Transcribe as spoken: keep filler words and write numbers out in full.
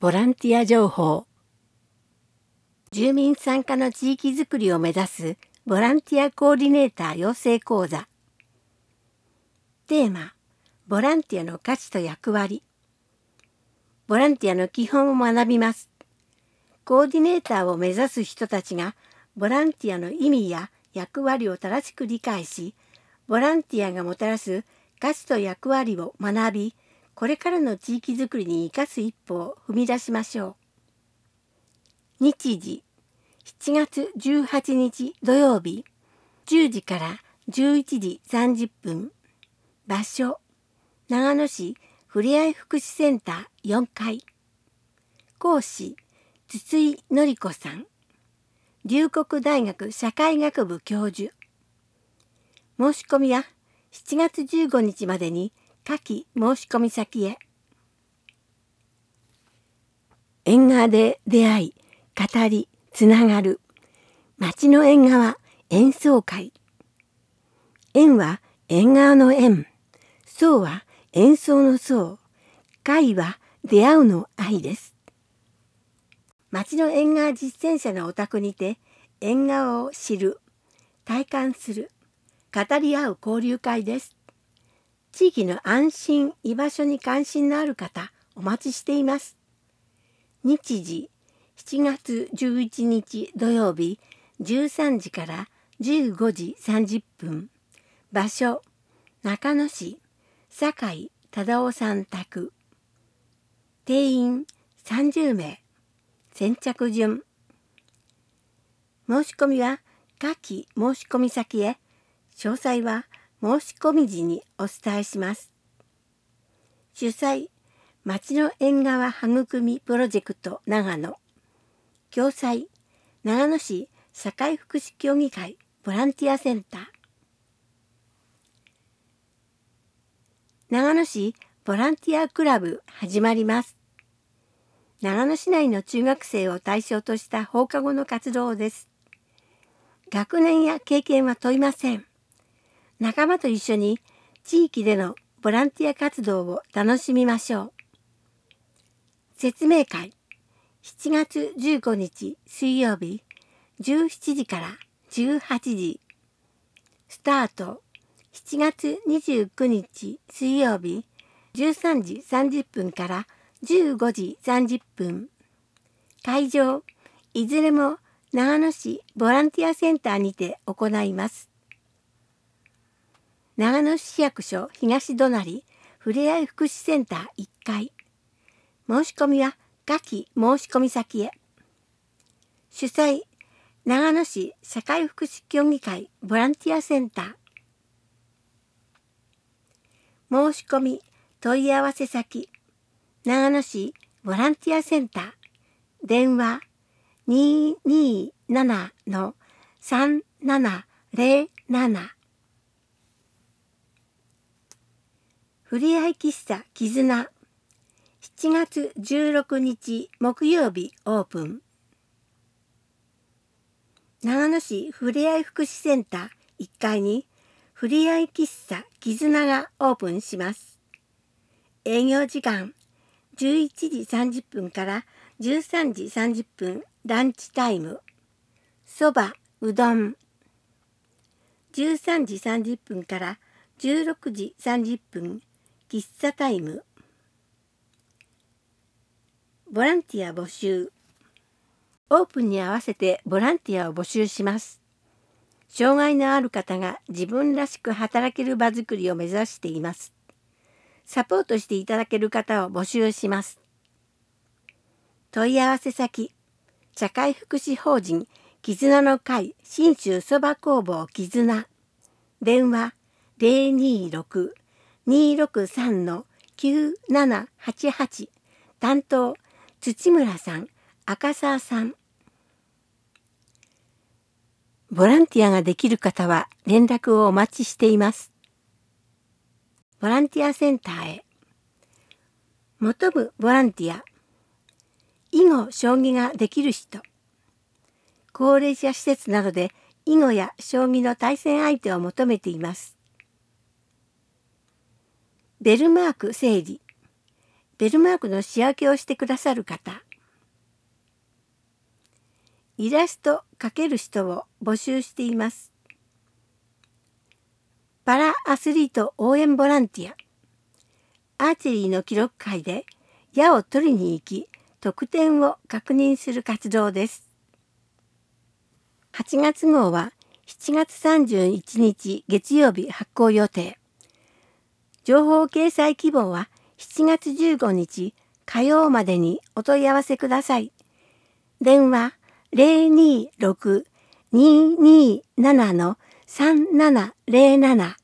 ボランティア情報。住民参加の地域づくりを目指すボランティアコーディネーター養成講座。テーマ、ボランティアの価値と役割。ボランティアの基本を学びます。コーディネーターを目指す人たちがボランティアの意味や役割を正しく理解し、ボランティアがもたらす価値と役割を学び、これからの地域づくりに生かす一歩を踏み出しましょう。日時、しちがつじゅうはちにち土曜日、じゅうじからじゅういちじさんじゅっぷん。場所、長野市ふれあい福祉センターよんかい。講師、筒井典子さん。龍谷大学社会学部教授。申し込みはしちがつじゅうごにちまでに下記申し込み先へ。縁側で出会い、語り、つながる。町の縁側演奏会。縁は縁側の縁。奏は演奏の奏。会は出会うの愛です。町の縁側実践者のお宅にて縁側を知る、体感する、語り合う交流会です。地域の安心居場所に関心のある方、お待ちしています。日時、しちがつじゅういちにち土曜日、じゅうさんじからじゅうごじさんじゅっぷん。場所、中野市酒井忠夫さん宅。定員さんじゅうめい。先着順。申し込みは下記申し込み先へ。詳細は申し込み時にお伝えします。主催、町の縁側育みプロジェクト長野。共催、長野市社会福祉協議会ボランティアセンター。長野市ボランティアクラブ始まります。長野市内の中学生を対象とした放課後の活動です。学年や経験は問いません。仲間と一緒に地域でのボランティア活動を楽しみましょう。説明会、しちがつじゅうごにち水曜日、じゅうしちじからじゅうはちじ。スタート、しちがつにじゅうくにち水曜日、じゅうさんじさんじゅっぷんからじゅうごじさんじゅっぷん。会場、いずれも長野市ボランティアセンターにて行います。長野市市役所東隣ふれあい福祉センターいっかい。申し込みは下記申し込み先へ。主催、長野市社会福祉協議会ボランティアセンター。申し込み問い合わせ先、長野市ボランティアセンター。電話 にーにーなな さんななぜろなな。ふれあい喫茶絆。しちがつじゅうろくにち木曜日オープン。長野市ふれあい福祉センターいっかいにふれあい喫茶絆がオープンします。営業時間じゅういちじさんじゅっぷんからじゅうさんじさんじゅっぷんランチタイム。そば、うどん。じゅうさんじさんじゅっぷんからじゅうろくじさんじゅっぷん喫茶タイム。ボランティア募集。オープンに合わせてボランティアを募集します。障害のある方が自分らしく働ける場づくりを目指しています。サポートしていただける方を募集します。問い合わせ先、社会福祉法人絆の会信州そば工房絆。電話 ゼロにーろく にーろくさん きゅうななはちはち。担当、土村さん、赤澤さん。ボランティアができる方は連絡をお待ちしています。ボランティアセンターへ。求むボランティア。囲碁将棋ができる人。高齢者施設などで囲碁や将棋の対戦相手を求めています。ベルマーク整理。 ベルマークの仕分けをしてくださる方、イラスト描ける人を募集しています。パラアスリート応援ボランティア、アーチェリーの記録会で矢を取りに行き、得点を確認する活動です。はちがつ号はしちがつさんじゅういちにち月曜日発行予定。情報掲載希望はしちがつじゅうごにち火曜までにお問い合わせください。電話 ゼロにーろく にーにーなな さんななゼロなな